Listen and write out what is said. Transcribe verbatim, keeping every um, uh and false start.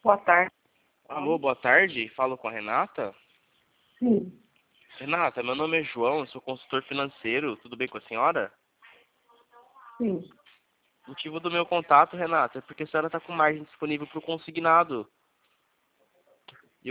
Boa tarde. Alô, boa tarde. Falo com a Renata. Sim. Renata, meu nome é João, sou consultor financeiro. Tudo bem com a senhora? Sim. O motivo do meu contato, Renata, é porque a senhora está com margem disponível para o consignado.